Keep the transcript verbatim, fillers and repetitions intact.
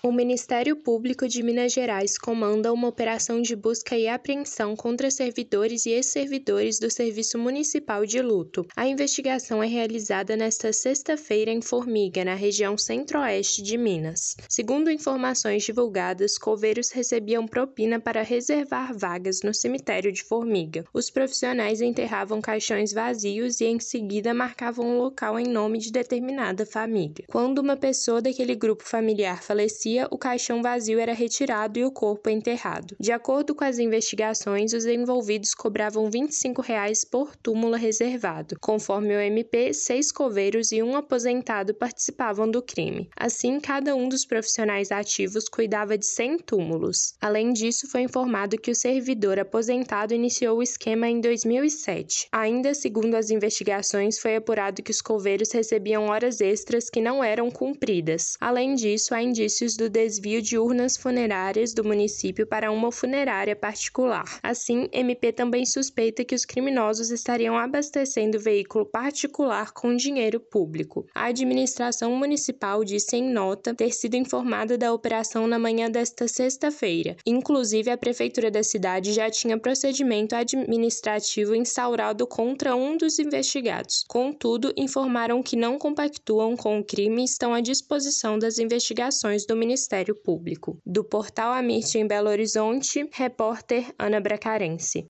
O Ministério Público de Minas Gerais comanda uma operação de busca e apreensão contra servidores e ex-servidores do Serviço Municipal de Luto. A investigação é realizada nesta sexta-feira em Formiga, na região centro-oeste de Minas. Segundo informações divulgadas, coveiros recebiam propina para reservar vagas no cemitério de Formiga. Os profissionais enterravam caixões vazios e em seguida marcavam o local em nome de determinada família. Quando uma pessoa daquele grupo familiar falecia, o caixão vazio era retirado e o corpo enterrado. De acordo com as investigações, os envolvidos cobravam vinte e cinco reais por túmulo reservado. Conforme o M P, seis coveiros e um aposentado participavam do crime. Assim, cada um dos profissionais ativos cuidava de cem túmulos. Além disso, foi informado que o servidor aposentado iniciou o esquema em dois mil e sete. Ainda segundo as investigações, foi apurado que os coveiros recebiam horas extras que não eram cumpridas. Além disso, há indícios do desvio de urnas funerárias do município para uma funerária particular. Assim, M P também suspeita que os criminosos estariam abastecendo veículo particular com dinheiro público. A administração municipal disse em nota ter sido informada da operação na manhã desta sexta-feira. Inclusive, a prefeitura da cidade já tinha procedimento administrativo instaurado contra um dos investigados. Contudo, informaram que não compactuam com o crime e estão à disposição das investigações do Ministério Público. Do portal Amirte em Belo Horizonte, repórter Ana Bracarense.